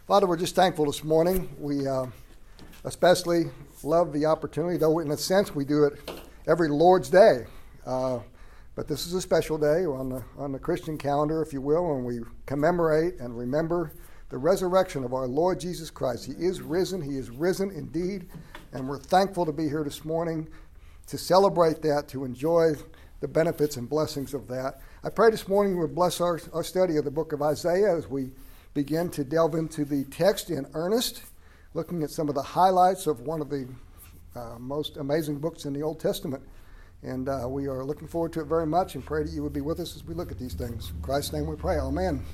Father, we're just thankful this morning. We especially love the opportunity, though in a sense we do it every Lord's Day. But this is a special day on the Christian calendar, if you will, and we commemorate and remember the resurrection of our Lord Jesus Christ. He is risen indeed, and we're thankful to be here this morning to celebrate that, to enjoy the benefits and blessings of that. I pray this morning we'll bless our study of the book of Isaiah as we begin to delve into the text in earnest, looking at some of the highlights of one of the most amazing books in the Old Testament. And we are looking forward to it very much and pray that you would be with us as we look at these things. In Christ's name we pray. Amen.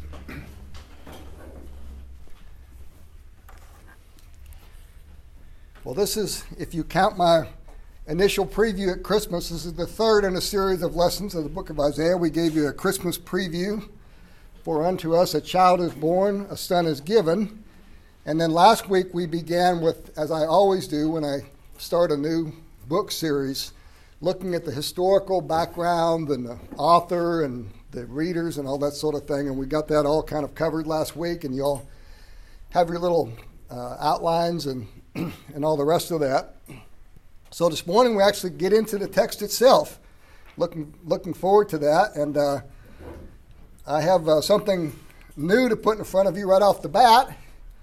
Well, this is, if you count my initial preview at Christmas, this is the third in a series of lessons of the book of Isaiah. We gave you a Christmas preview. For unto us a child is born, a son is given. And then last week we began with, as I always do when I start a new book series, looking at the historical background and the author and the readers and all that sort of thing. And we got that all kind of covered last week, and you all have your little outlines and all the rest of that. So this morning we actually get into the text itself. Looking forward to that. And I have something new to put in front of you right off the bat.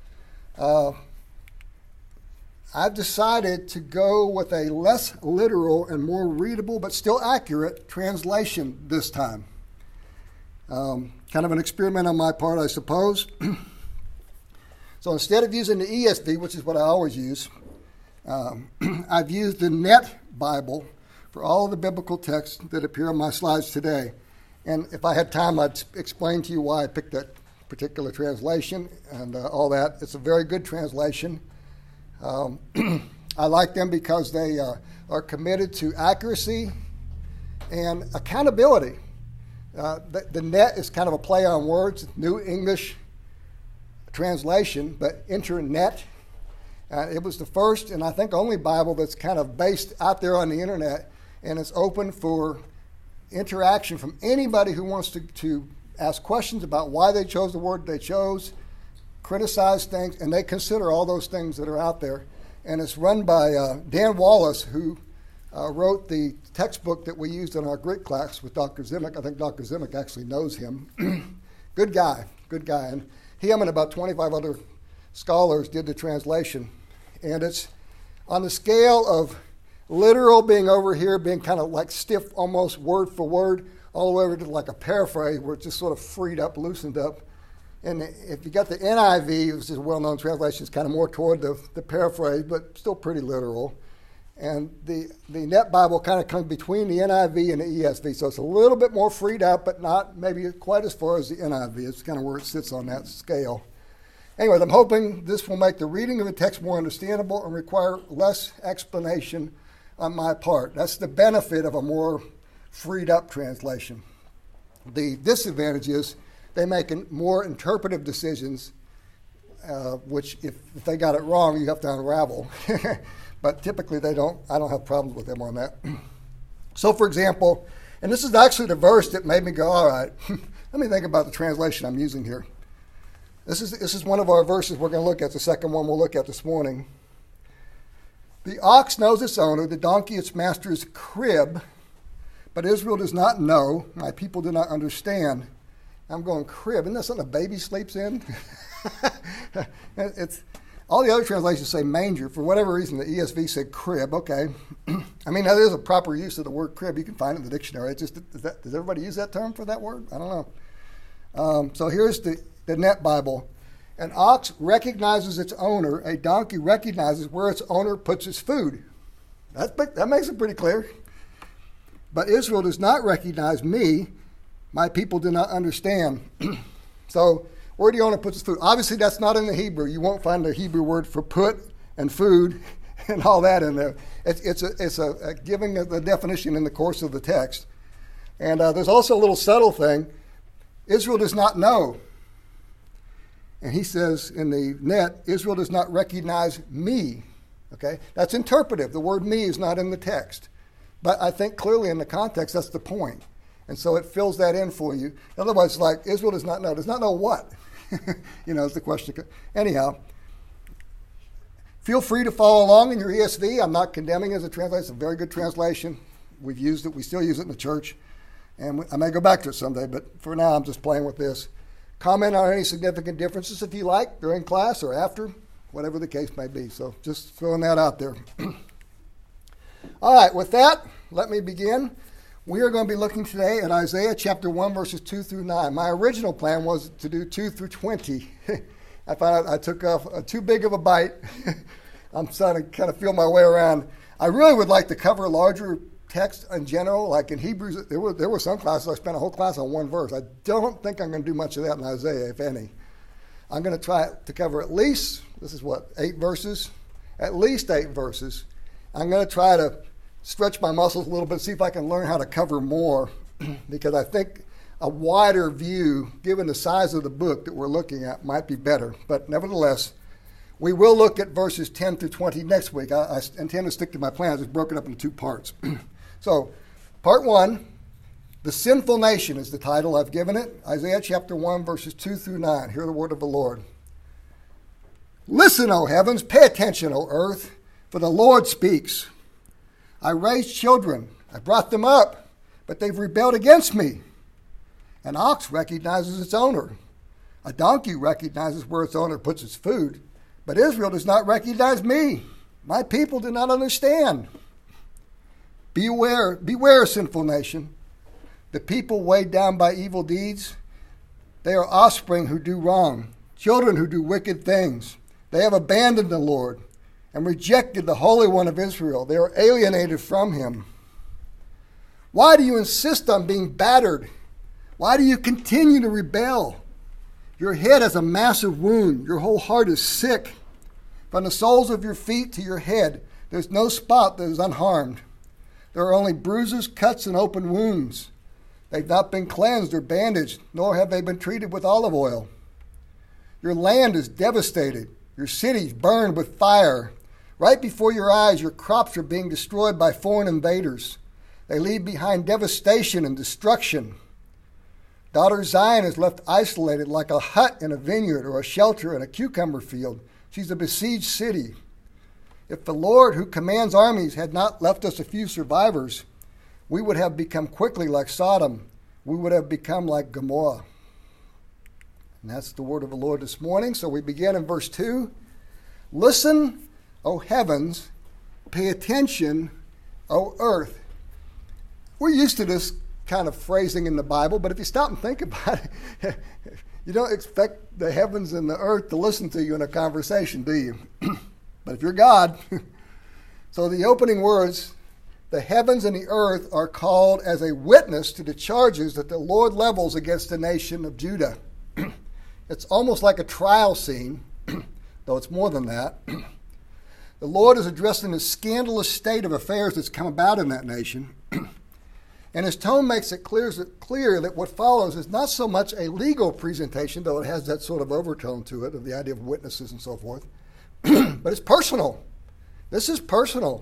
I've decided to go with a less literal and more readable but still accurate translation this time. Kind of an experiment on my part, I suppose. So instead of using the ESV, which is what I always use, I've used the Net Bible for all of the biblical texts that appear on my slides today. And if I had time, I'd explain to you why I picked that particular translation and all that. It's a very good translation. I like them because they are committed to accuracy and accountability. The Net is kind of a play on words, New English translation, but Internet. It was the first and I think only Bible that's kind of based out there on the internet, and it's open for interaction from anybody who wants to ask questions about why they chose the word they chose, criticize things, and they consider all those things that are out there. And it's run by Dan Wallace, who wrote the textbook that we used in our Greek class with Dr. Zimick. I think Dr. Zimick actually knows him. Good guy. And him and about 25 other scholars did the translation. And it's on the scale of literal being over here, being kind of like stiff, almost word for word, all the way over to like a paraphrase where it's just sort of freed up, loosened up. And if you got the NIV, which is a well-known translation, it's kind of more toward the paraphrase, but still pretty literal. And the Net Bible kind of comes between the NIV and the ESV, so it's a little bit more freed up, but not maybe quite as far as the NIV. It's kind of where it sits on that scale. Anyways, I'm hoping this will make the reading of the text more understandable and require less explanation on my part. That's the benefit of a more freed up translation. The disadvantage is they make more interpretive decisions, which if they got it wrong, you have to unravel. But typically they don't. I don't have problems with them on that. So for example, and this is actually the verse that made me go, all right, let me think about the translation I'm using here. This is one of our verses we're going to look at, the second one we'll look at this morning. The ox knows its owner, the donkey its master's crib, but Israel does not know, my people do not understand. I'm going, crib, isn't that something a baby sleeps in? It's all the other translations say manger. For whatever reason, the ESV said crib. Okay. I mean, that is a proper use of the word crib. You can find it in the dictionary. It's just, does everybody use that term for that word? I don't know. So here's the Net Bible. An ox recognizes its owner. A donkey recognizes where its owner puts its food. That makes it pretty clear. But Israel does not recognize me. My people do not understand. So where the owner puts his food. Obviously, that's not in the Hebrew. You won't find the Hebrew word for put and food and all that in there. It's a giving the definition in the course of the text. And there's also a little subtle thing. Israel does not know. And he says in the Net, Israel does not recognize me. Okay? That's interpretive. The word me is not in the text. But I think clearly in the context, that's the point. And so it fills that in for you. Otherwise, like, Israel does not know. Does not know what? Is the question. Anyhow, feel free to follow along in your ESV. I'm not condemning it as a translation. It's a very good translation. We've used it. We still use it in the church. And I may go back to it someday, but for now I'm just playing with this. Comment on any significant differences if you like, during class or after, whatever the case may be. So just throwing that out there. All right, with that, let me begin. We are going to be looking today at Isaiah chapter 1, verses 2 through 9. My original plan was to do 2 through 20. I found out I took off too big of a bite. I'm starting to kind of feel my way around. I really would like to cover larger text in general, like in Hebrews. There were some classes I spent a whole class on one verse. I don't think I'm going to do much of that in Isaiah, if any. I'm going to try to cover at least, 8 verses? At least 8 verses. I'm going to try to stretch my muscles a little bit, see if I can learn how to cover more, because I think a wider view, given the size of the book that we're looking at, might be better. But nevertheless, we will look at verses 10 through 20 next week. I intend to stick to my plans. It's broken up into 2 parts. So, part 1, The Sinful Nation is the title I've given it. Isaiah chapter 1, verses 2 through 9. Hear the word of the Lord. Listen, O heavens, pay attention, O earth, for the Lord speaks. I raised children, I brought them up, but they've rebelled against me. An ox recognizes its owner. A donkey recognizes where its owner puts its food. But Israel does not recognize me. My people do not understand. Beware, sinful nation. The people weighed down by evil deeds, they are offspring who do wrong, children who do wicked things. They have abandoned the Lord and rejected the Holy One of Israel. They are alienated from him. Why do you insist on being battered? Why do you continue to rebel? Your head has a massive wound. Your whole heart is sick. From the soles of your feet to your head, there's no spot that is unharmed. There are only bruises, cuts, and open wounds. They've not been cleansed or bandaged, nor have they been treated with olive oil. Your land is devastated. Your cities burned with fire. Right before your eyes, your crops are being destroyed by foreign invaders. They leave behind devastation and destruction. Daughter Zion is left isolated like a hut in a vineyard or a shelter in a cucumber field. She's a besieged city. If the Lord who commands armies had not left us a few survivors, we would have become quickly like Sodom. We would have become like Gomorrah. And that's the word of the Lord this morning. So we begin in verse 2. Listen, O heavens, pay attention, O earth. We're used to this kind of phrasing in the Bible, but if you stop and think about it, you don't expect the heavens and the earth to listen to you in a conversation, do you? But if you're God, so the opening words, the heavens and the earth are called as a witness to the charges that the Lord levels against the nation of Judah. It's almost like a trial scene, though it's more than that. The Lord is addressing the scandalous state of affairs that's come about in that nation. And his tone makes it clear that what follows is not so much a legal presentation, though it has that sort of overtone to it, of the idea of witnesses and so forth, but it's personal. This is personal.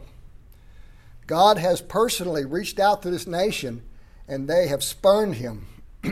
God has personally reached out to this nation, and they have spurned him.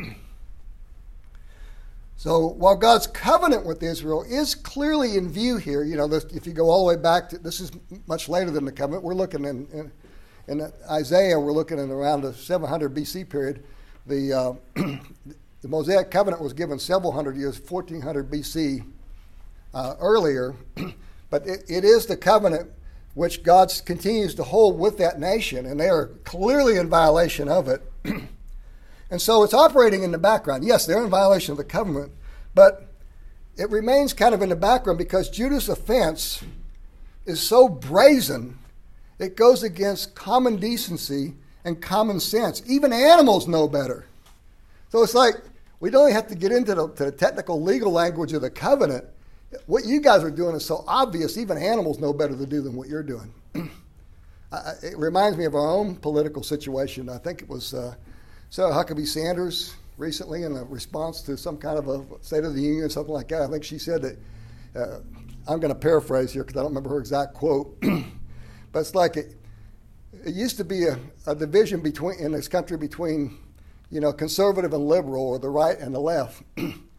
So while God's covenant with Israel is clearly in view here, if you go all the way back to, this is much later than the covenant. We're looking in Isaiah, we're looking at around the 700 BC period. The Mosaic covenant was given several hundred years, 1400 BC earlier. But it is the covenant which God continues to hold with that nation, and they are clearly in violation of it. And so it's operating in the background. Yes, they're in violation of the covenant, but it remains kind of in the background because Judah's offense is so brazen, it goes against common decency and common sense. Even animals know better. So it's like we don't have to get into the technical legal language of the covenant. What you guys are doing is so obvious, even animals know better to do than what you're doing. It reminds me of our own political situation. I think it was Sarah Huckabee Sanders recently in a response to some kind of a State of the Union or something like that. I think she said that, I'm going to paraphrase here because I don't remember her exact quote, but it's like it used to be a division in this country between, conservative and liberal, or the right and the left.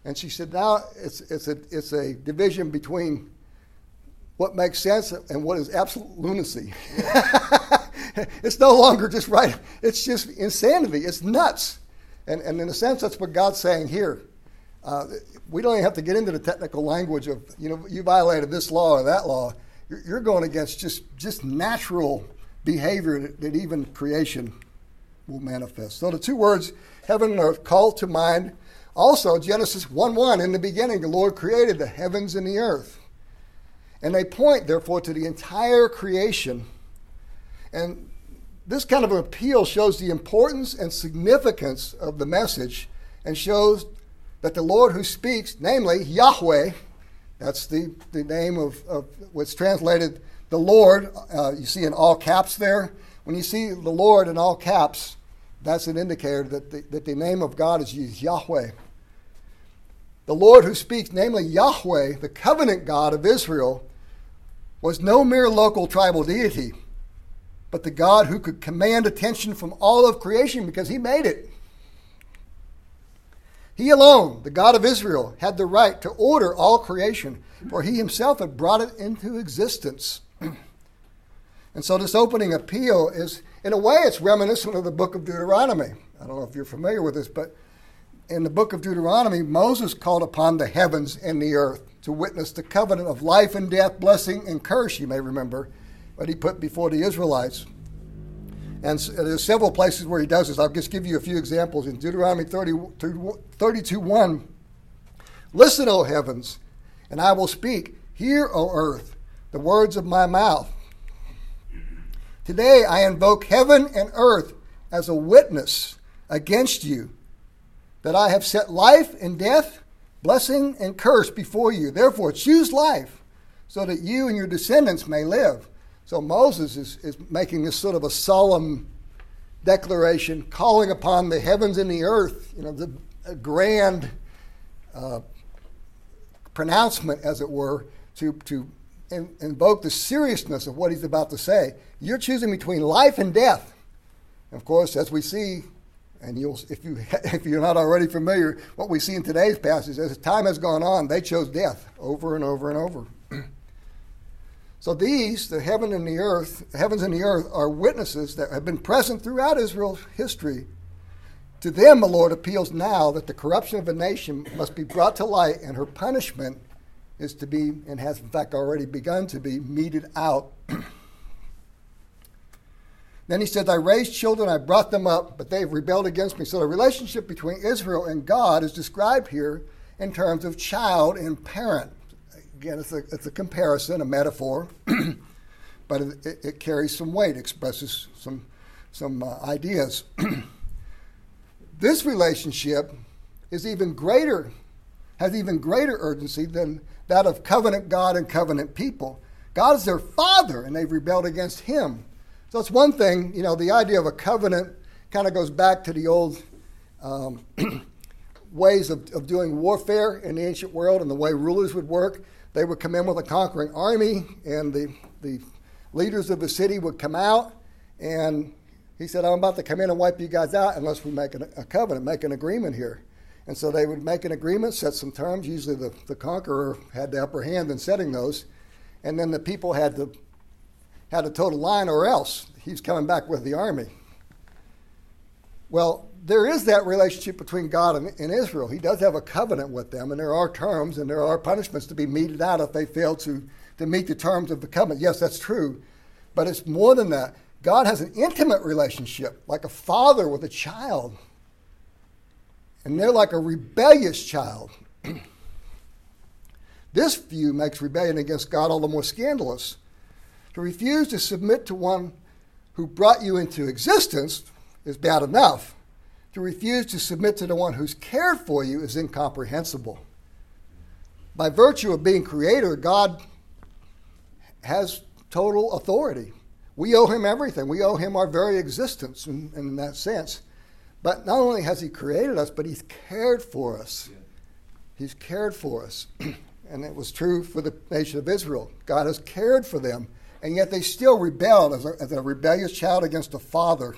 And she said, now it's a division between what makes sense and what is absolute lunacy. It's no longer just right. It's just insanity. It's nuts. And in a sense, that's what God's saying here. We don't even have to get into the technical language of, you violated this law or that law. You're going against just natural behavior that even creation will manifest. So the two words, heaven and earth, call to mind. Also, Genesis 1:1, in the beginning, the Lord created the heavens and the earth. And they point, therefore, to the entire creation. And this kind of an appeal shows the importance and significance of the message and shows that the Lord who speaks, namely Yahweh, that's the name of what's translated the Lord, you see in all caps there. When you see the Lord in all caps, that's an indicator that the name of God is used, Yahweh. The Lord who speaks, namely Yahweh, the covenant God of Israel, was no mere local tribal deity, but the God who could command attention from all of creation because he made it. He alone, the God of Israel, had the right to order all creation, for he himself had brought it into existence. And so this opening appeal is, in a way, it's reminiscent of the book of Deuteronomy. I don't know if you're familiar with this, but in the book of Deuteronomy, Moses called upon the heavens and the earth to witness the covenant of life and death, blessing and curse, you may remember, what he put before the Israelites. And there's several places where he does this. I'll just give you a few examples. In Deuteronomy 32:1, listen, O heavens, and I will speak. Hear, O earth, the words of my mouth. Today I invoke heaven and earth as a witness against you, that I have set life and death, blessing and curse before you. Therefore choose life, so that you and your descendants may live. So Moses is making this sort of a solemn declaration, calling upon the heavens and the earth, a grand pronouncement, as it were, to invoke the seriousness of what he's about to say. You're choosing between life and death. And of course, as we see, and if you're not already familiar, what we see in today's passage, as time has gone on, they chose death over and over and over. So the heavens and the earth are witnesses that have been present throughout Israel's history. To them, the Lord appeals now that the corruption of a nation must be brought to light, and her punishment is to be, and has in fact already begun to be, meted out. Then he says, I raised children, I brought them up, but they've rebelled against me. So the relationship between Israel and God is described here in terms of child and parent. Again, it's a comparison, a metaphor, but it carries some weight, expresses some ideas. This relationship is even greater, has even greater urgency than that of covenant God and covenant people. God is their father, and they've rebelled against him. So it's one thing, the idea of a covenant kind of goes back to the old ways of doing warfare in the ancient world and the way rulers would work. They would come in with a conquering army, and the leaders of the city would come out, and he said, I'm about to come in and wipe you guys out unless we make a covenant, make an agreement here. And so they would make an agreement, set some terms. Usually the conqueror had the upper hand in setting those, and then the people had to toe the line, or else he's coming back with the army. Well, there is that relationship between God and Israel. He does have a covenant with them, and there are terms and there are punishments to be meted out if they fail to meet the terms of the covenant. Yes, that's true, but it's more than that. God has an intimate relationship, like a father with a child, and they're like a rebellious child. This view makes rebellion against God all the more scandalous. To refuse to submit to one who brought you into existence is bad enough. To refuse to submit to the one who's cared for you is incomprehensible. By virtue of being creator, God has total authority. We owe him everything. We owe him our very existence in that sense. But not only has he created us, but he's cared for us. He's cared for us. And it was true for the nation of Israel. God has cared for them, and yet they still rebelled as a rebellious child against a father.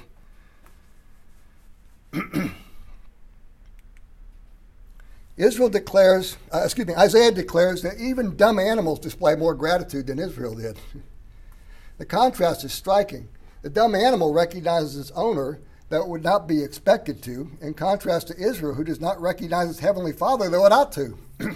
Isaiah declares that even dumb animals display more gratitude than Israel did. The contrast is striking. The dumb animal recognizes its owner that would not be expected to, in contrast to Israel, who does not recognize its heavenly Father, though it ought to.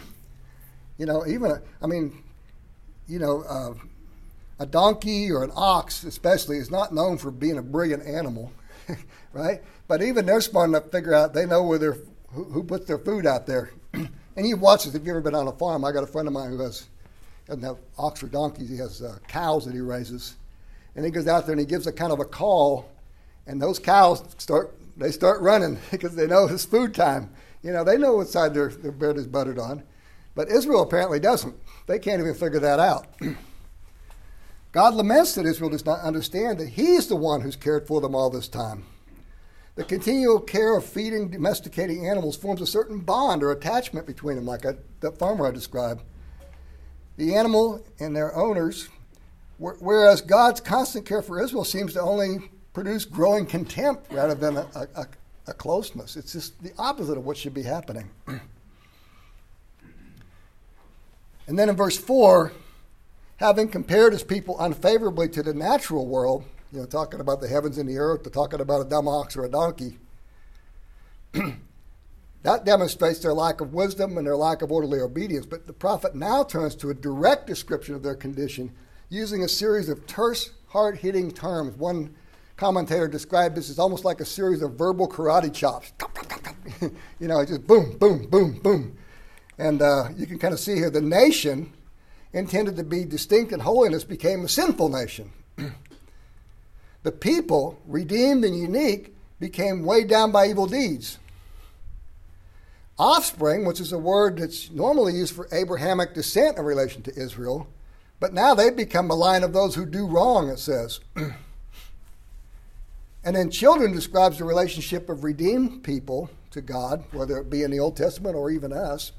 A donkey or an ox, especially, is not known for being a brilliant animal, right? But even they're smart enough to figure out they know who puts their food out there. And you've watched this if you've ever been on a farm. I got a friend of mine who doesn't have ox or donkeys. He has cows that he raises, and he goes out there and he gives a kind of a call, and those cows start running because they know it's food time. They know what side their bread is buttered on. But Israel apparently doesn't. They can't even figure that out. God laments that Israel does not understand that He's the one who's cared for them all this time. The continual care of feeding, domesticating animals forms a certain bond or attachment between them, like that farmer I described. The animal and their owners, whereas God's constant care for Israel seems to only produce growing contempt rather than a closeness. It's just the opposite of what should be happening. And then in verse 4, having compared his people unfavorably to the natural world, talking about the heavens and the earth, talking about a dumb ox or a donkey, that demonstrates their lack of wisdom and their lack of orderly obedience. But the prophet now turns to a direct description of their condition using a series of terse, hard-hitting terms. One commentator described this as almost like a series of verbal karate chops. Just boom, boom, boom, boom. And you can kind of see here the nation intended to be distinct in holiness became a sinful nation. The people, redeemed and unique, became weighed down by evil deeds. Offspring, which is a word that's normally used for Abrahamic descent in relation to Israel, but now they've become a line of those who do wrong, it says. And then children describes the relationship of redeemed people to God, whether it be in the Old Testament or even us,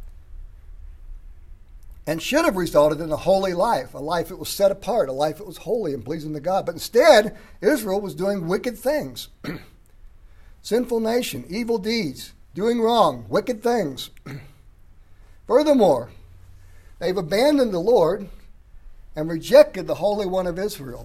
and should have resulted in a holy life, a life that was set apart, a life that was holy and pleasing to God. But instead, Israel was doing wicked things. Sinful nation, evil deeds, doing wrong, wicked things. Furthermore, they've abandoned the Lord and rejected the Holy One of Israel.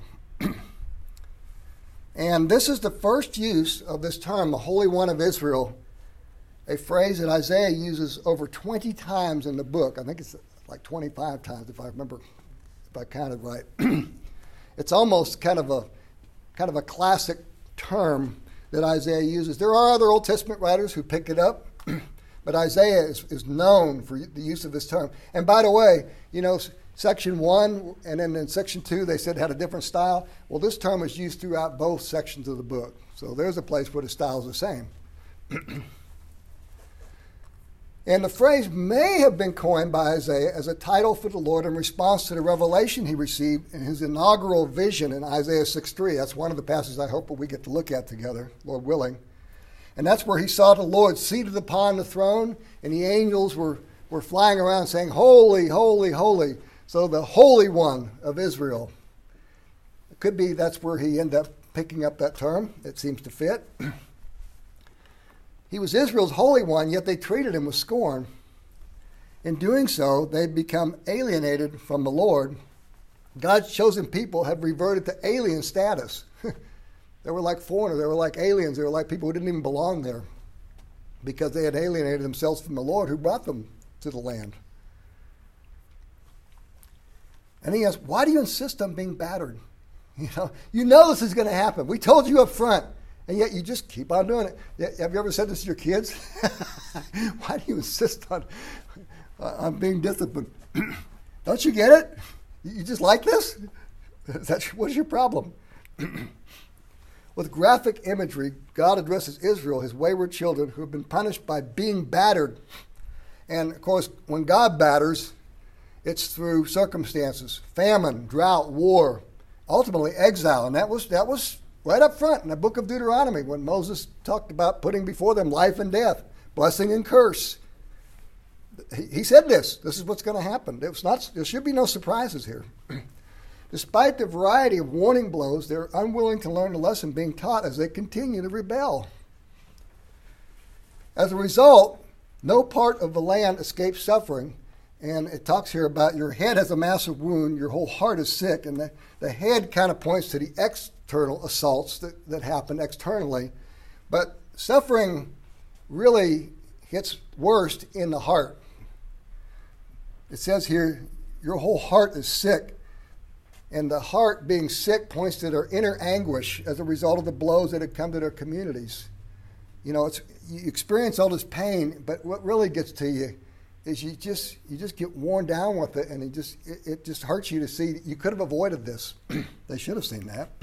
And this is the first use of this term, the Holy One of Israel, a phrase that Isaiah uses over 20 times in the book. I think it's like 25 times if I counted right. It's almost kind of a classic term that Isaiah uses. There are other Old Testament writers who pick it up, but Isaiah is known for the use of this term. And by the way, Section 1 and then in Section 2 they said had a different style. Well, this term is used throughout both sections of the book. So there's a place where the style is the same. And the phrase may have been coined by Isaiah as a title for the Lord in response to the revelation he received in his inaugural vision in Isaiah 6:3. That's one of the passages I hope we get to look at together, Lord willing. And that's where he saw the Lord seated upon the throne, and the angels were flying around saying, "Holy, holy, holy." So the Holy One of Israel. It could be that's where he ended up picking up that term. It seems to fit. He was Israel's Holy One, yet they treated him with scorn. In doing so, they'd become alienated from the Lord. God's chosen people have reverted to alien status. They were like foreigners. They were like aliens. They were like people who didn't even belong there because they had alienated themselves from the Lord who brought them to the land. And he asks, why do you insist on being battered? You know this is going to happen. We told you up front. And yet you just keep on doing it. Have you ever said this to your kids? Why do you insist on being disciplined? Don't you get it? You just like this? What's your problem? With graphic imagery, God addresses Israel, his wayward children, who have been punished by being battered. And, of course, when God batters, it's through circumstances, famine, drought, war, ultimately exile. And that was right up front in the book of Deuteronomy when Moses talked about putting before them life and death, blessing and curse. He said this. This is what's going to happen. There should be no surprises here. Despite the variety of warning blows, they're unwilling to learn the lesson being taught as they continue to rebel. As a result, No part of the land escapes suffering. And it talks here about your head has a massive wound, your whole heart is sick. And the head kind of points to the external assaults that happen externally. But suffering really hits worst in the heart. It says here, your whole heart is sick. And the heart being sick points to their inner anguish as a result of the blows that had come to their communities. You know, you experience all this pain, but what really gets to you is you just get worn down with it, and it just hurts you to see that you could have avoided this. They should have seen that.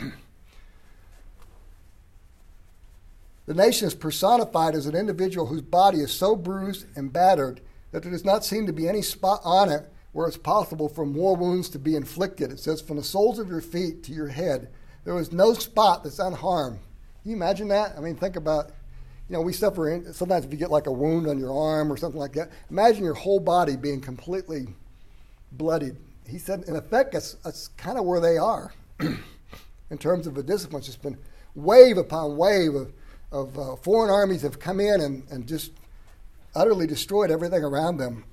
The nation is personified as an individual whose body is so bruised and battered that there does not seem to be any spot on it where it's possible for more wounds to be inflicted. It says, from the soles of your feet to your head, there is no spot that's unharmed. Can you imagine that? I mean, think about, you know, we suffer, sometimes if you get like a wound on your arm or something like that, imagine your whole body being completely bloodied. He said, in effect, that's kind of where they are in terms of the discipline. It's just been wave upon wave of foreign armies have come in and just utterly destroyed everything around them.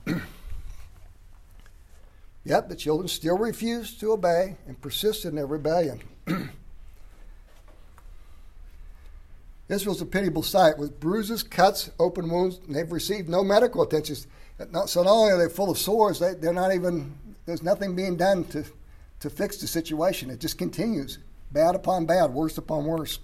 Yet the children still refused to obey and persisted in their rebellion. Israel's a pitiable sight with bruises, cuts, open wounds, and they've received no medical attention. So not only are they full of sores, they're not even, there's nothing being done to fix the situation. It just continues, bad upon bad, worse upon worse.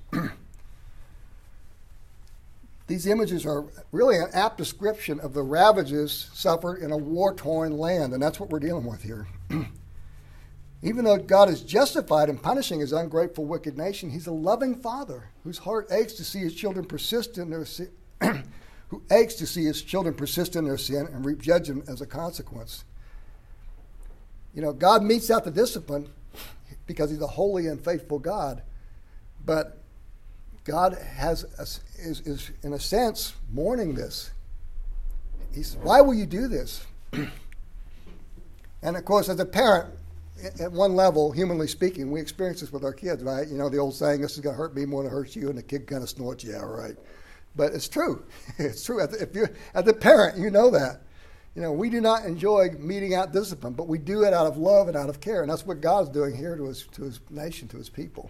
These images are really an apt description of the ravages suffered in a war-torn land, and that's what we're dealing with here. Even though God is justified in punishing his ungrateful, wicked nation, he's a loving father whose heart aches to see his children persist in their sin, who aches to see his children persist in their sin and reap judgment as a consequence. You know, God metes out the discipline because he's a holy and faithful God, but God is in a sense mourning this. He says, why will you do this? And of course, as a parent, at one level, humanly speaking, we experience this with our kids, right? You know, the old saying, this is going to hurt me more than it hurts you, and the kid kind of snorts, yeah, right. But it's true. It's true. If you're, as a parent, you know that. You know, we do not enjoy meting out discipline, but we do it out of love and out of care, and that's what God's doing here to his nation, to his people.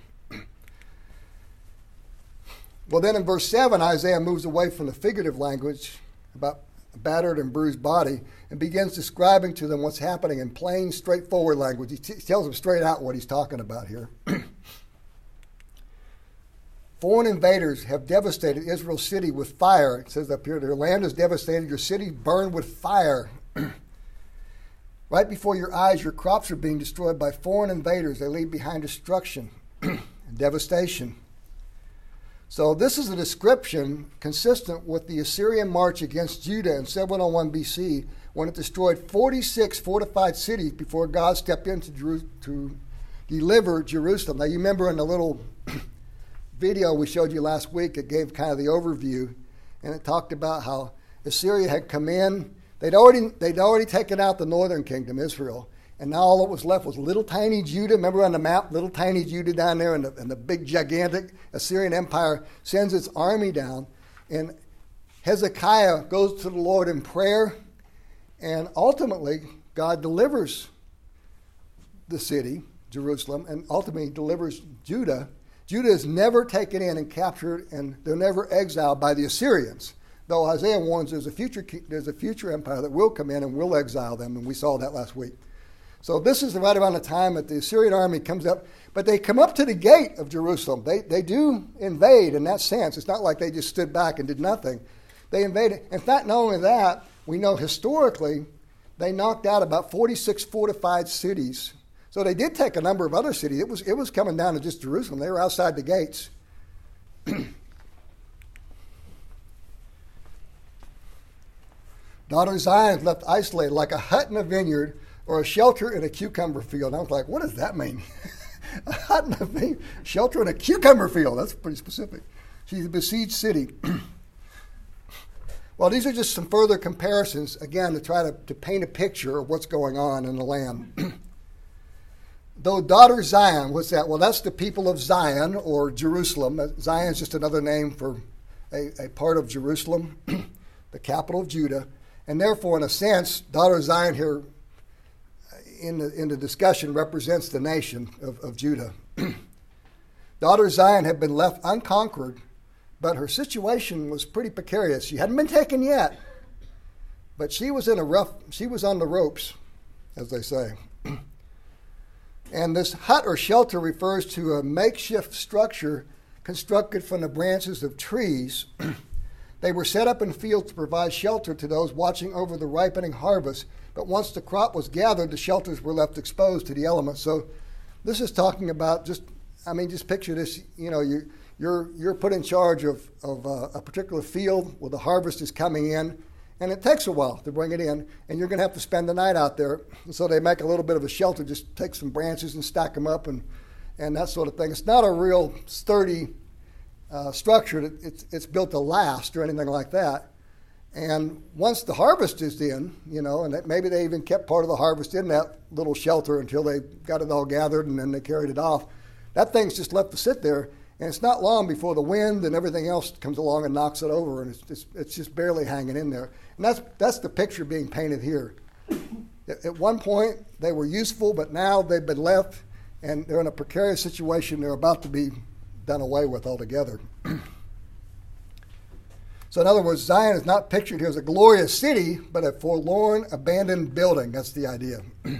Well, then in verse 7, Isaiah moves away from the figurative language about a battered and bruised body and begins describing to them what's happening in plain, straightforward language. He tells them straight out what he's talking about here. Foreign invaders have devastated Israel's city with fire. It says up here, their land is devastated, your city burned with fire. Right before your eyes, your crops are being destroyed by foreign invaders. They leave behind destruction and devastation. So this is a description consistent with the Assyrian march against Judah in 701 BC when it destroyed 46 fortified cities before God stepped in to deliver Jerusalem. Now you remember in the little video we showed you last week, it gave kind of the overview, and it talked about how Assyria had come in. They'd already taken out the northern kingdom, Israel, and now all that was left was little tiny Judah. Remember on the map, little tiny Judah down there, and the big gigantic Assyrian Empire sends its army down. And Hezekiah goes to the Lord in prayer, and ultimately God delivers the city, Jerusalem, and ultimately delivers Judah. Judah is never taken in and captured, and they're never exiled by the Assyrians. Though Isaiah warns there's a future empire that will come in and will exile them, and we saw that last week. So this is right around the time that the Assyrian army comes up, but they come up to the gate of Jerusalem. They do invade in that sense. It's not like they just stood back and did nothing. They invaded. In fact, not only that, we know historically they knocked out about 46 fortified cities. So they did take a number of other cities. It was coming down to just Jerusalem. They were outside the gates. Daughter Zion left isolated like a hut in a vineyard or a shelter in a cucumber field. And I was like, what does that mean? A hut in a vineyard, shelter in a cucumber field. That's pretty specific. She's a besieged city. Well, these are just some further comparisons, again, to try to paint a picture of what's going on in the land. Though daughter Zion, what's that? Well, that's the people of Zion or Jerusalem. Zion is just another name for a part of Jerusalem. the capital of Judah, and therefore, in a sense, daughter Zion here in the discussion represents the nation of Judah. Daughter Zion had been left unconquered, but her situation was pretty precarious. She hadn't been taken yet, but she was on the ropes, as they say. And this hut or shelter refers to a makeshift structure constructed from the branches of trees. They were set up in fields to provide shelter to those watching over the ripening harvest, but once the crop was gathered, the shelters were left exposed to the elements. So this is talking about just picture this, you're put in charge of a particular field where the harvest is coming in, and it takes a while to bring it in, and you're going to have to spend the night out there. And so they make a little bit of a shelter, just take some branches and stack them up and that sort of thing. It's not a real sturdy structure. It's built to last or anything like that. And once the harvest is in, and maybe they even kept part of the harvest in that little shelter until they got it all gathered and then they carried it off, that thing's just left to sit there. And it's not long before the wind and everything else comes along and knocks it over, and it's just barely hanging in there. And that's the picture being painted here. At one point, they were useful, but now they've been left, and they're in a precarious situation. They're about to be done away with altogether. So in other words, Zion is not pictured here as a glorious city, but a forlorn, abandoned building. That's the idea.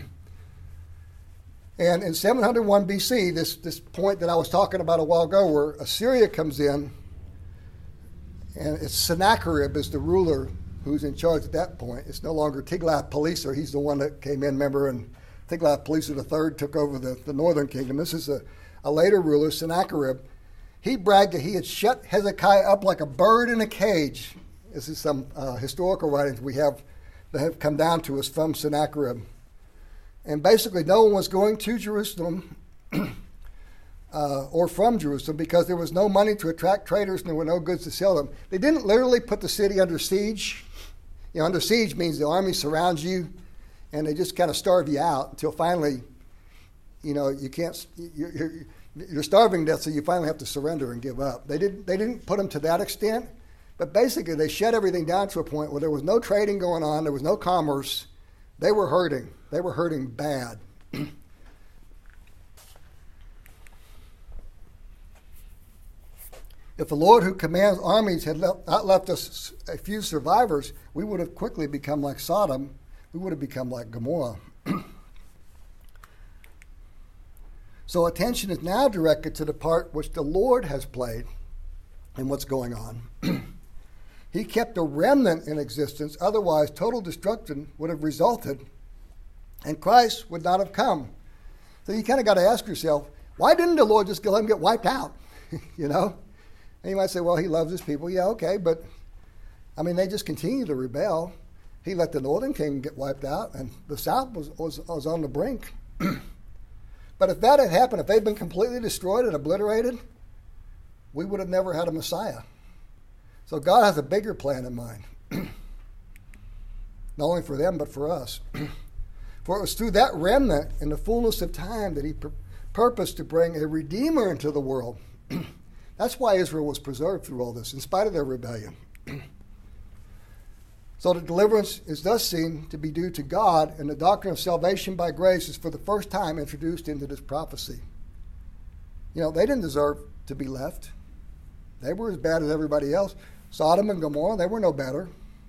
And in 701 BC, this point that I was talking about a while ago, where Assyria comes in, and it's Sennacherib is the ruler who's in charge at that point. It's no longer Tiglath-Pileser. He's the one that came in, remember, and Tiglath-Pileser III took over the northern kingdom. This is a later ruler, Sennacherib. He bragged that he had shut Hezekiah up like a bird in a cage. This is some historical writings we have that have come down to us from Sennacherib. And basically, no one was going to Jerusalem or from Jerusalem because there was no money to attract traders and there were no goods to sell them. They didn't literally put the city under siege. Under siege means the army surrounds you and they just kind of starve you out until finally, you can't. You're starving to death, so you finally have to surrender and give up. They didn't put them to that extent, but basically they shut everything down to a point where there was no trading going on, there was no commerce. They were hurting. They were hurting bad. If the Lord who commands armies had not left us a few survivors, we would have quickly become like Sodom. We would have become like Gomorrah. So attention is now directed to the part which the Lord has played in what's going on. He kept a remnant in existence, otherwise total destruction would have resulted, and Christ would not have come. So you kind of got to ask yourself, why didn't the Lord just let him get wiped out? And you might say, well, he loves his people. Yeah, okay, but they just continue to rebel. He let the northern kingdom get wiped out, and the south was on the brink. But if that had happened, if they'd been completely destroyed and obliterated, we would have never had a Messiah. So God has a bigger plan in mind, not only for them, but for us. For it was through that remnant in the fullness of time that he purposed to bring a Redeemer into the world. That's why Israel was preserved through all this, in spite of their rebellion. So the deliverance is thus seen to be due to God, and the doctrine of salvation by grace is for the first time introduced into this prophecy. They didn't deserve to be left. They were as bad as everybody else. Sodom and Gomorrah, they were no better.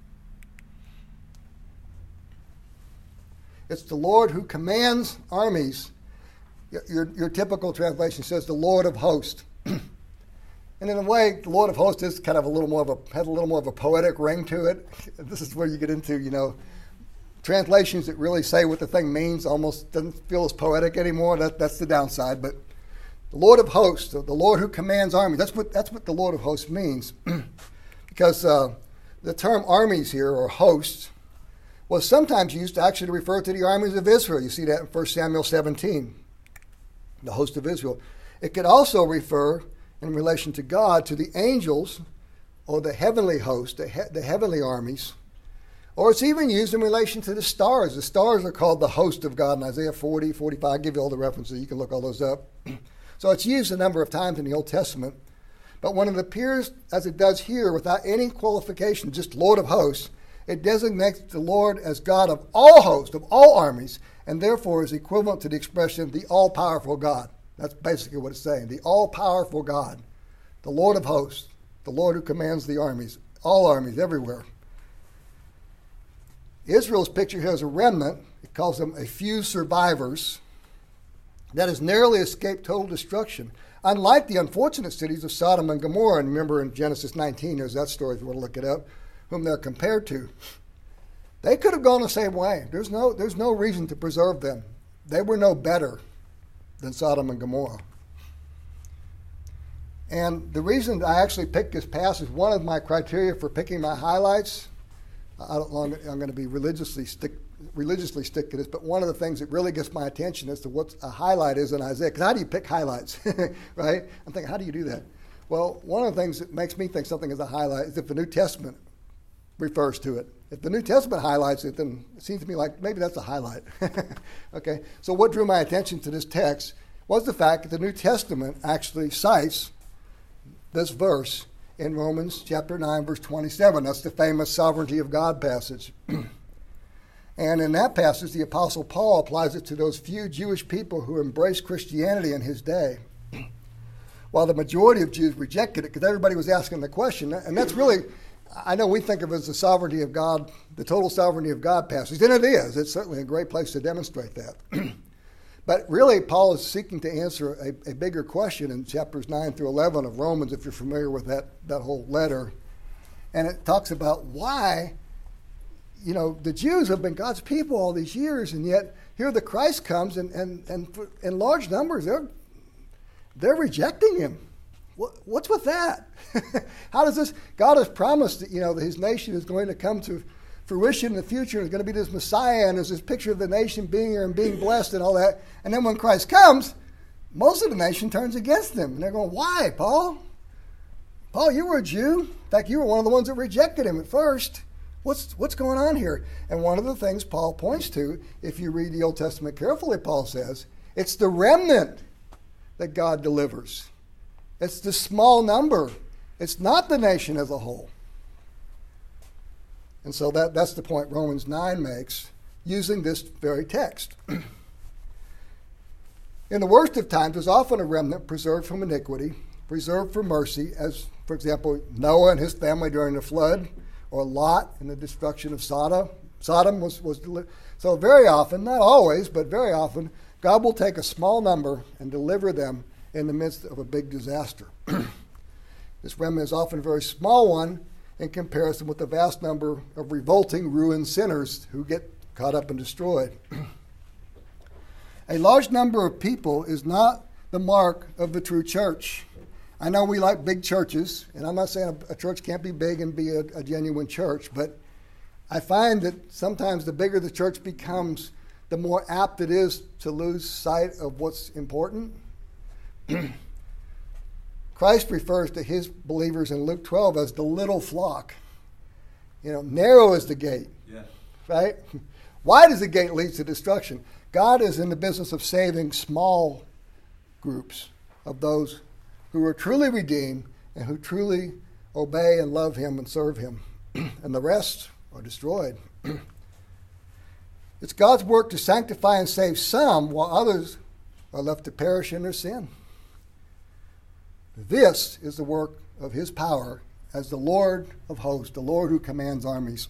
It's the Lord who commands armies. Your typical translation says the Lord of hosts. And in a way, the Lord of hosts is kind of has a little more of a poetic ring to it. This is where you get into, translations that really say what the thing means almost doesn't feel as poetic anymore. That's the downside. But the Lord of hosts, the Lord who commands armies, that's what the Lord of hosts means. Because the term armies here, or hosts, was sometimes used to actually refer to the armies of Israel. You see that in 1 Samuel 17, the host of Israel. It could also refer, in relation to God, to the angels or the heavenly host, the heavenly armies. Or it's even used in relation to the stars. The stars are called the host of God in Isaiah 40, 45. I'll give you all the references. You can look all those up. So it's used a number of times in the Old Testament. But when it appears, as it does here, without any qualification, just Lord of hosts, it designates the Lord as God of all hosts, of all armies, and therefore is equivalent to the expression, the all-powerful God. That's basically what it's saying, the all-powerful God, the Lord of hosts, the Lord who commands the armies, all armies, everywhere. Israel's picture here is a remnant. It calls them a few survivors that has narrowly escaped total destruction. Unlike the unfortunate cities of Sodom and Gomorrah, and remember in Genesis 19, there's that story if you want to look it up, whom they're compared to. They could have gone the same way. There's no reason to preserve them. They were no better than Sodom and Gomorrah. And the reason I actually picked this passage, one of my criteria for picking my highlights, I'm going to be religiously stick to this, but one of the things that really gets my attention as to what a highlight is in Isaiah, because how do you pick highlights, right? I'm thinking, how do you do that? Well, one of the things that makes me think something is a highlight is if the New Testament refers to it. If the New Testament highlights it, then it seems to me like maybe that's a highlight. Okay, so what drew my attention to this text was the fact that the New Testament actually cites this verse in Romans chapter 9, verse 27. That's the famous sovereignty of God passage. And in that passage, the Apostle Paul applies it to those few Jewish people who embraced Christianity in his day, while the majority of Jews rejected it because everybody was asking the question. And that's really, I know we think of it as the sovereignty of God, the total sovereignty of God passage, and it is. It's certainly a great place to demonstrate that. But really, Paul is seeking to answer a bigger question in chapters 9 through 11 of Romans, if you're familiar with that whole letter. And it talks about why, the Jews have been God's people all these years, and yet here the Christ comes, and in large numbers, they're rejecting him. What's with that? How does this? God has promised that, that his nation is going to come to fruition in the future. There's going to be this Messiah, and there's this picture of the nation being here and being blessed and all that. And then when Christ comes, most of the nation turns against him. And they're going, why, Paul? Paul, you were a Jew. In fact, you were one of the ones that rejected him at first. What's going on here? And one of the things Paul points to, if you read the Old Testament carefully, Paul says, it's the remnant that God delivers. It's the small number. It's not the nation as a whole. And so that's the point Romans 9 makes using this very text. In the worst of times, there's often a remnant preserved from iniquity, preserved for mercy, as, for example, Noah and his family during the flood, or Lot in the destruction of Sodom. Sodom was delivered. So very often, not always, but very often, God will take a small number and deliver them in the midst of a big disaster. This remnant is often a very small one in comparison with the vast number of revolting, ruined sinners who get caught up and destroyed. A large number of people is not the mark of the true church. I know we like big churches, and I'm not saying a church can't be big and be a genuine church, but I find that sometimes the bigger the church becomes, the more apt it is to lose sight of what's important. Christ refers to his believers in Luke 12 as the little flock. Narrow is the gate, right? Wide is the gate leads to destruction. God is in the business of saving small groups of those who are truly redeemed and who truly obey and love him and serve him. And the rest are destroyed. It's God's work to sanctify and save some while others are left to perish in their sin. This is the work of his power as the Lord of hosts, the Lord who commands armies.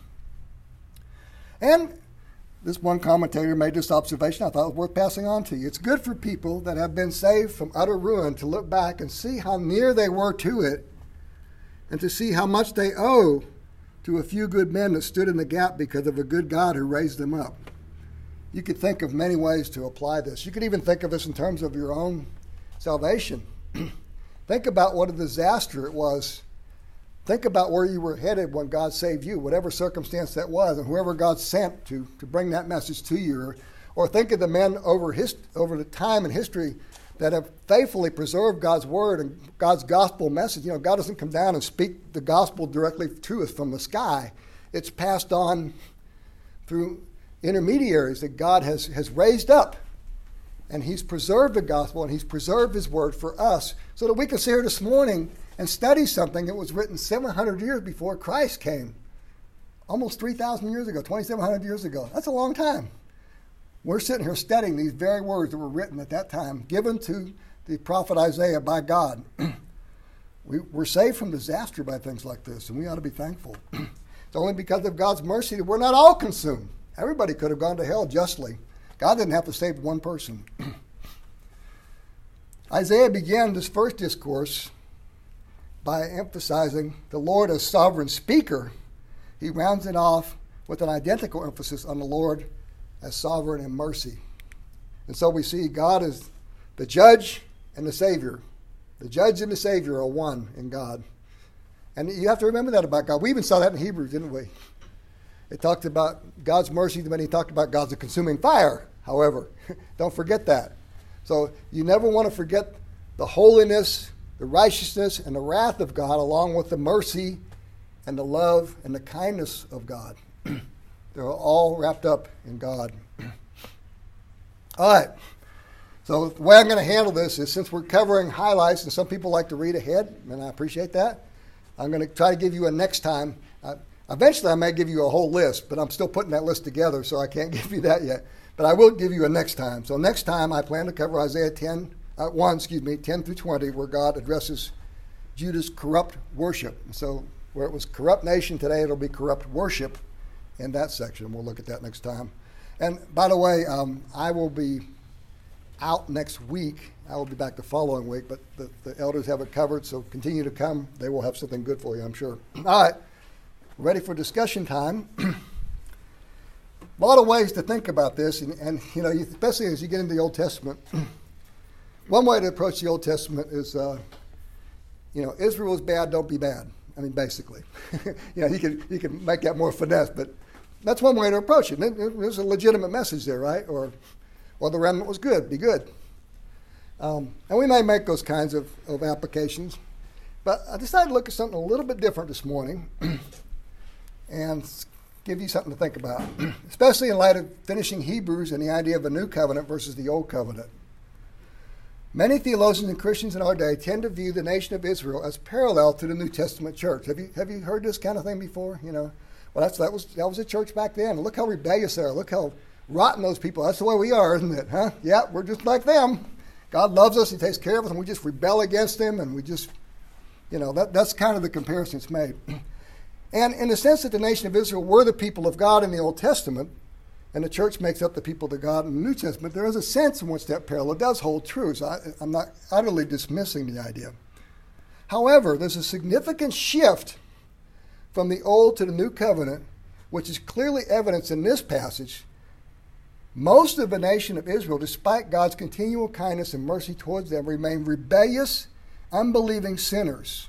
And this one commentator made this observation I thought was worth passing on to you. It's good for people that have been saved from utter ruin to look back and see how near they were to it and to see how much they owe to a few good men that stood in the gap because of a good God who raised them up. You could think of many ways to apply this. You could even think of this in terms of your own salvation. Think about what a disaster it was. Think about where you were headed when God saved you, whatever circumstance that was, and whoever God sent to bring that message to you. Or think of the men over the time and history that have faithfully preserved God's word and God's gospel message. God doesn't come down and speak the gospel directly to us from the sky. It's passed on through intermediaries that God has raised up And he's preserved the gospel, and he's preserved his word for us so that we can sit here this morning and study something that was written 700 years before Christ came. Almost 3,000 years ago, 2,700 years ago. That's a long time. We're sitting here studying these very words that were written at that time, given to the prophet Isaiah by God. We're saved from disaster by things like this, and we ought to be thankful. It's only because of God's mercy that we're not all consumed. Everybody could have gone to hell justly. God didn't have to save one person. Isaiah began this first discourse by emphasizing the Lord as sovereign speaker. He rounds it off with an identical emphasis on the Lord as sovereign in mercy. And so we see God as the judge and the Savior. The judge and the Savior are one in God. And you have to remember that about God. We even saw that in Hebrews, didn't we? It talked about God's mercy when he talked about God's a consuming fire, however. Don't forget that. So you never want to forget the holiness, the righteousness, and the wrath of God, along with the mercy and the love and the kindness of God. They're all wrapped up in God. All right. So the way I'm going to handle this is, since we're covering highlights, and some people like to read ahead, and I appreciate that, I'm going to try to give you a next time. Eventually I may give you a whole list, but I'm still putting that list together, so I can't give you that yet. But I will give you a next time. So next time I plan to cover Isaiah 10 through 20, where God addresses Judah's corrupt worship. So where it was corrupt nation, today it'll be corrupt worship in that section. We'll look at that next time. And by the way, I will be out next week. I will be back the following week, but the elders have it covered, so continue to come. They will have something good for you, I'm sure. All right, ready for discussion time. A lot of ways to think about this, and you know, especially as you get into the Old Testament. One way to approach the Old Testament is, Israel is bad, don't be bad. I mean, basically. You can make that more finesse, but that's one way to approach it. There's a legitimate message there, right? Or the remnant was good, be good. And we may make those kinds of applications. But I decided to look at something a little bit different this morning and give you something to think about, especially in light of finishing Hebrews and the idea of a new covenant versus the old covenant. Many theologians and Christians in our day tend to view the nation of Israel as parallel to the New Testament church. Have you heard this kind of thing before? Well, that was the church back then. Look how rebellious they are. Look how rotten those people. That's the way we are, isn't it? Huh? Yeah, we're just like them. God loves us. He takes care of us, and we just rebel against him, and we just, that's kind of the comparison it's made. And in the sense that the nation of Israel were the people of God in the Old Testament, and the church makes up the people of God in the New Testament, there is a sense in which that parallel does hold true. So I'm not utterly dismissing the idea. However, there's a significant shift from the Old to the New Covenant, which is clearly evidenced in this passage. Most of the nation of Israel, despite God's continual kindness and mercy towards them, remain rebellious, unbelieving sinners.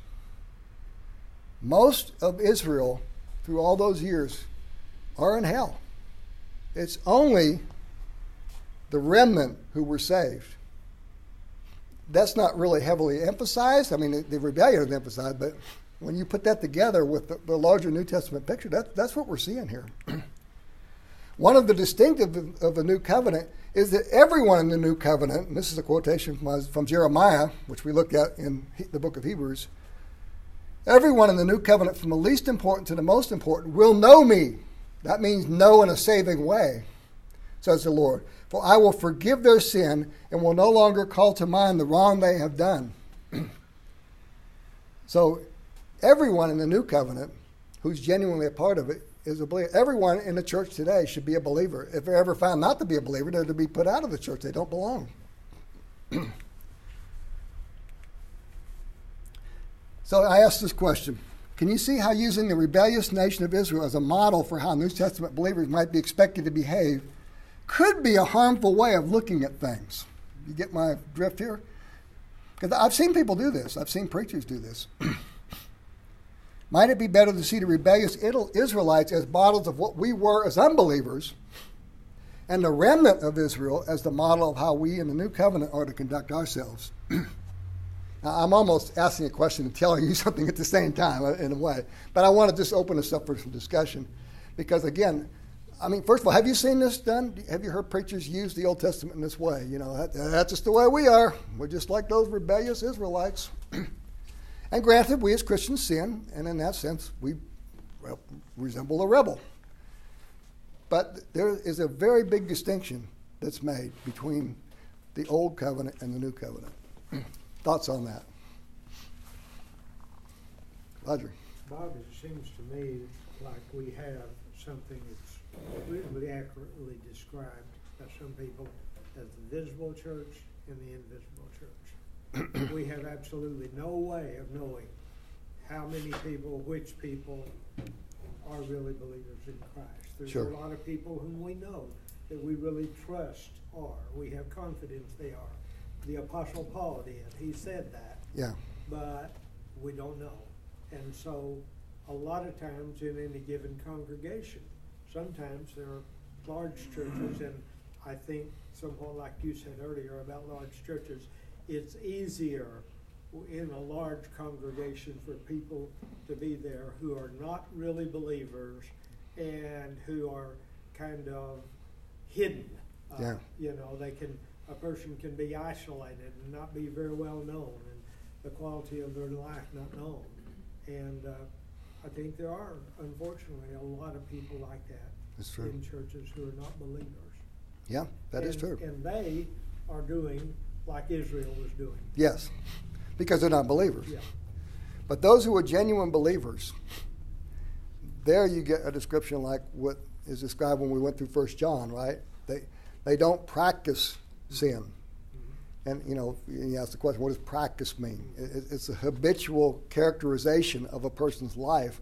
Most of Israel, through all those years, are in hell. It's only the remnant who were saved. That's not really heavily emphasized. I mean, the rebellion is emphasized, but when you put that together with the larger New Testament picture, that's what we're seeing here. One of the distinctive of the New Covenant is that everyone in the New Covenant, and this is a quotation from Jeremiah, which we looked at in the book of Hebrews, everyone in the New Covenant, from the least important to the most important, will know me. That means know in a saving way, says the Lord. For I will forgive their sin and will no longer call to mind the wrong they have done. So everyone in the New Covenant who's genuinely a part of it is a believer. Everyone in the church today should be a believer. If they're ever found not to be a believer, they're to be put out of the church. They don't belong. So I asked this question. Can you see how using the rebellious nation of Israel as a model for how New Testament believers might be expected to behave could be a harmful way of looking at things? You get my drift here? Because I've seen people do this. I've seen preachers do this. Might it be better to see the rebellious Israelites as models of what we were as unbelievers, and the remnant of Israel as the model of how we in the New Covenant are to conduct ourselves? Now, I'm almost asking a question and telling you something at the same time, in a way. But I want to just open this up for some discussion. Because, again, I mean, first of all, have you seen this done? Have you heard preachers use the Old Testament in this way? You know, that's just the way we are. We're just like those rebellious Israelites. And granted, we as Christians sin, and in that sense, we resemble a rebel. But there is a very big distinction that's made between the Old Covenant and the New Covenant. Thoughts on that? Roger. Bob, it seems to me like we have something that's reasonably accurately described by some people as the visible church and the invisible church. We have absolutely no way of knowing how many people, which people are really believers in Christ. There's Sure. a lot of people whom we know that we really trust are. We have confidence they are. The Apostle Paul did. He said that. Yeah. But we don't know. And so a lot of times in any given congregation, sometimes there are large churches, and I think somewhat like you said earlier about large churches, it's easier in a large congregation for people to be there who are not really believers and who are kind of hidden. Yeah. You know, a person can be isolated and not be very well known, and the quality of their life not known. And I think there are, unfortunately, a lot of people like that. That's true. In churches who are not believers. Yeah, that is true. And they are doing like Israel was doing. Yes, because they're not believers. Yeah. But those who are genuine believers, there you get a description like what is described when we went through 1 John, right? They don't practice sin. And, you know, you ask the question, what does practice mean? It's a habitual characterization of a person's life.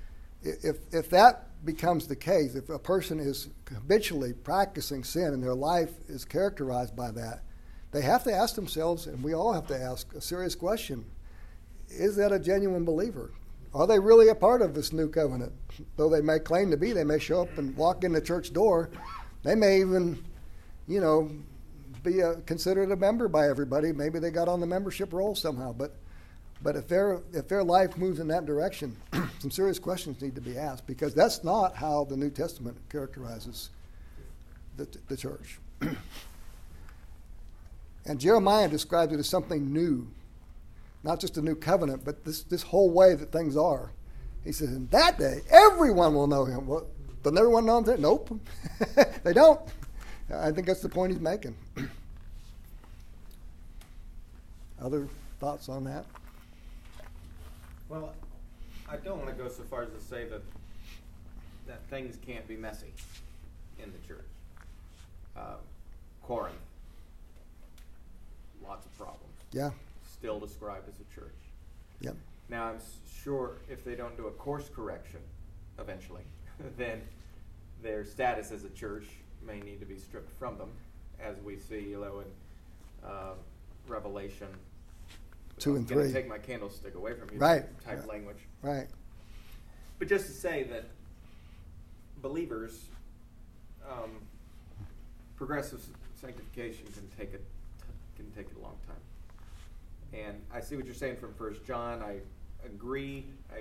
If that becomes the case, if a person is habitually practicing sin and their life is characterized by that, they have to ask themselves, and we all have to ask a serious question, is that a genuine believer? Are they really a part of this new covenant? Though they may claim to be, they may show up and walk in the church door. They may even, you know, be considered a member by everybody. Maybe they got on the membership roll somehow. But if their life moves in that direction, some serious questions need to be asked, because that's not how the New Testament characterizes the church. And Jeremiah describes it as something new, not just a new covenant, but this whole way that things are. He says, in that day, everyone will know him. Well, doesn't everyone know him? Nope. They don't. I think that's the point he's making. Other thoughts on that? Well, I don't want to go so far as to say that things can't be messy in the church. Corinth, lots of problems. Yeah. Still described as a church. Yep. Now, I'm sure if they don't do a course correction eventually, then their status as a church may need to be stripped from them, as we see, in Revelation 2 and 3. I'm going to take my candlestick away from you. Right. Type language. Right. But just to say that believers, progressive sanctification can take a long time. And I see what you're saying from 1 John. I agree.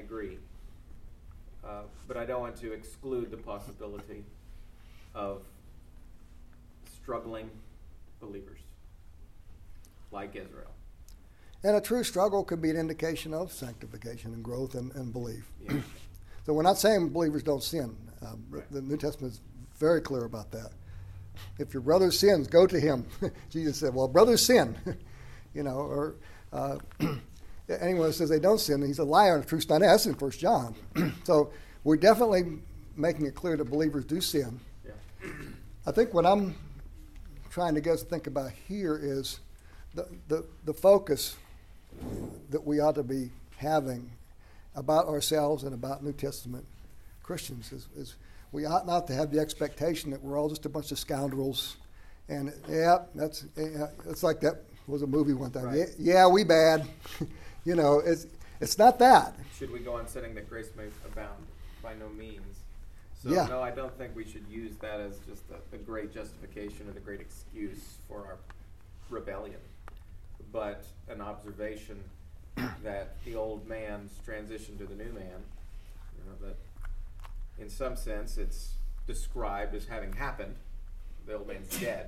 But I don't want to exclude the possibility of struggling believers like Israel. And a true struggle could be an indication of sanctification and growth and belief. Yeah. So we're not saying believers don't sin. Right. The New Testament is very clear about that. If your brother sins, go to him. Jesus said, well, brothers sin. You know, or anyone who says they don't sin, he's a liar and the truth's not in. That's in 1 John. So we're definitely making it clear that believers do sin. Yeah. I think what I'm trying to get us to think about here is the focus that we ought to be having about ourselves and about New Testament Christians is we ought not to have the expectation that we're all just a bunch of scoundrels, and it's like that was a movie one time. Right. Yeah, we bad. You know, it's not that. Should we go on saying that grace may abound? By no means. So Yeah. no, I don't think we should use that as just the great justification or the great excuse for our rebellion, but an observation that the old man's transition to the new man, you know, that in some sense it's described as having happened. The old man's dead.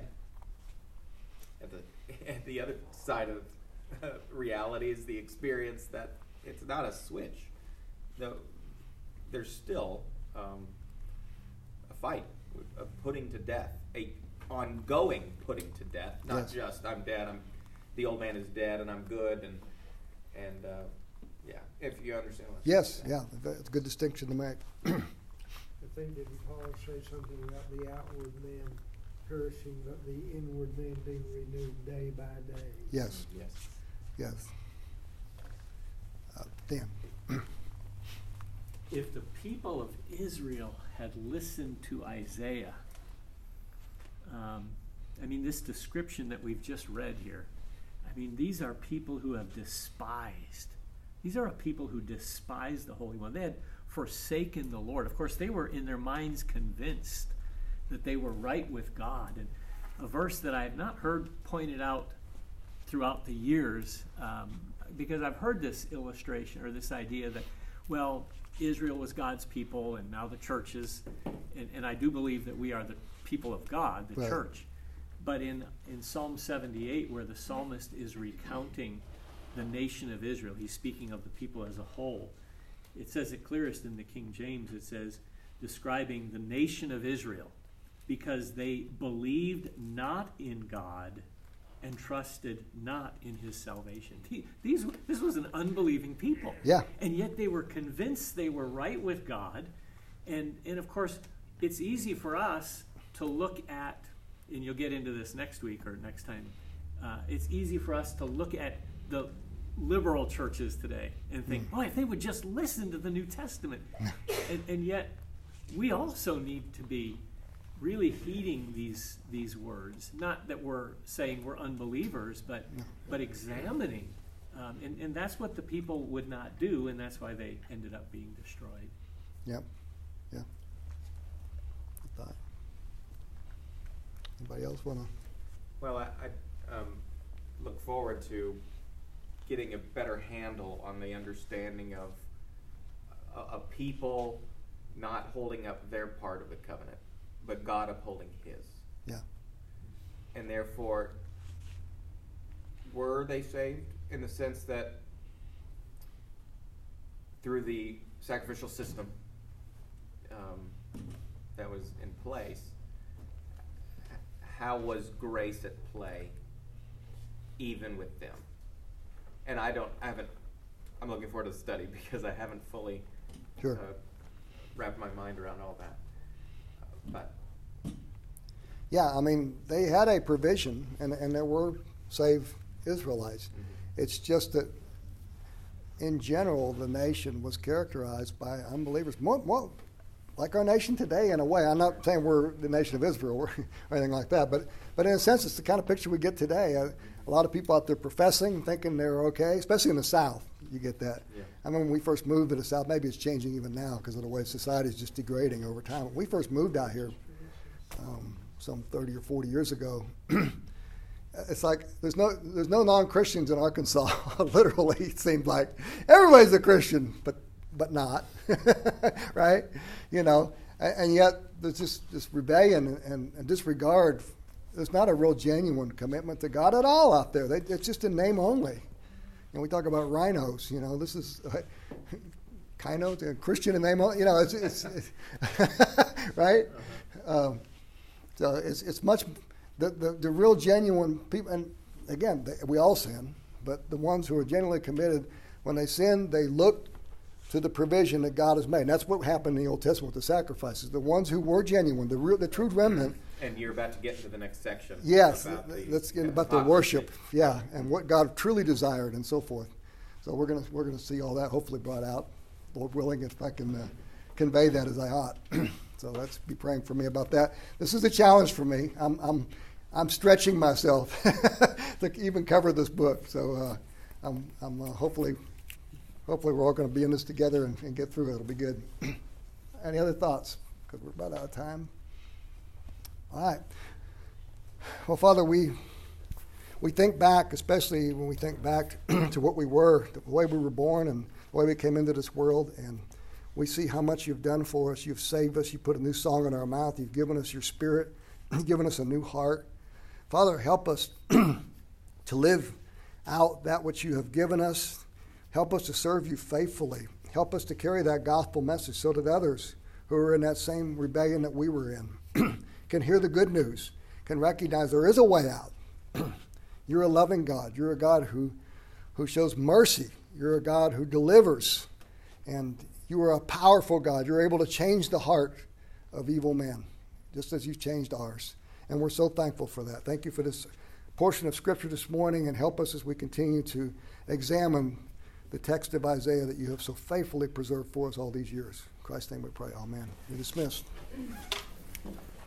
At the other side of reality is the experience that it's not a switch. No, there's still a fight, a putting to death, a ongoing putting to death. Not just I'm dead. The old man is dead, and I'm good, and yeah. If you understand what I'm saying. Yes, yeah, it's a good distinction to make. I think didn't Paul say something about the outward man perishing, but the inward man being renewed day by day? Yes. Dan. If the people of Israel had listened to Isaiah, this description that we've just read here, these are people who have despised. These are a people who despise the Holy One. They had forsaken the Lord. Of course, they were in their minds convinced that they were right with God. And a verse that I have not heard pointed out throughout the years, because I've heard this illustration or this idea that, well, Israel was God's people and now the churches, and I do believe that we are the people of God, the right. church. But in Psalm 78, where the psalmist is recounting the nation of Israel, he's speaking of the people as a whole. It says it clearest in the King James. It says, describing the nation of Israel, because they believed not in God and trusted not in his salvation. This was an unbelieving people. Yeah. And yet they were convinced they were right with God. And of course, it's easy for us to look at, and you'll get into this next week or next time, it's easy for us to look at the liberal churches today and think, boy, if they would just listen to the New Testament. And yet, we also need to be really heeding these words. Not that we're saying we're unbelievers, but examining. And that's what the people would not do, and that's why they ended up being destroyed. Yep. Yeah. Good thought. Anybody else want to? Well, I look forward to getting a better handle on the understanding of a people not holding up their part of the covenant, but God upholding his. Yeah. And therefore, were they saved in the sense that through the sacrificial system that was in place, how was grace at play even with them? And I'm looking forward to the study because I haven't fully wrapped my mind around all that. But yeah, they had a provision, and there were saved Israelites. Mm-hmm. It's just that in general, the nation was characterized by unbelievers. More like our nation today, in a way. I'm not saying we're the nation of Israel or anything like that, but in a sense, it's the kind of picture we get today. A lot of people out there professing, thinking they're okay, especially in the South. You get that. Yeah. When we first moved to the South, maybe it's changing even now because of the way society is just degrading over time. When we first moved out here some 30 or 40 years ago, it's like there's no non-Christians in Arkansas. Literally, it seemed like everybody's a Christian, but not, right? And yet there's just this rebellion and disregard. There's not a real genuine commitment to God at all out there. It's just in name only. And we talk about rhinos. This is Kino, Christian in name only. It's right. So it's much the real genuine people. And again, we all sin, but the ones who are genuinely committed, when they sin, they look to the provision that God has made. And that's what happened in the Old Testament with the sacrifices. The ones who were genuine, the true remnant. And you're about to get into the next section. Yes, let's get about the worship. Yeah, and what God truly desired and so forth. So we're gonna see all that hopefully brought out, Lord willing, if I can convey that as I ought. So let's be praying for me about that. This is a challenge for me. I'm stretching myself to even cover this book. So I'm hopefully we're all going to be in this together and get through it. It'll be good. Any other thoughts? Because we're about out of time. All right. Well, Father, we think back, especially when we think back to what we were, the way we were born and the way we came into this world, and We see how much you've done for us. You've saved us. You put a new song in our mouth. You've given us your Spirit. You've given us a new heart. Father, help us to live out that which you have given us. Help us to serve you faithfully. Help us to carry that gospel message so that others who are in that same rebellion that we were in can hear the good news, can recognize there is a way out. You're a loving God. You're a God who shows mercy. You're a God who delivers. And you are a powerful God. You're able to change the heart of evil men, just as you've changed ours. And we're so thankful for that. Thank you for this portion of Scripture this morning, and help us as we continue to examine the text of Isaiah that you have so faithfully preserved for us all these years. In Christ's name we pray. Amen. You're dismissed.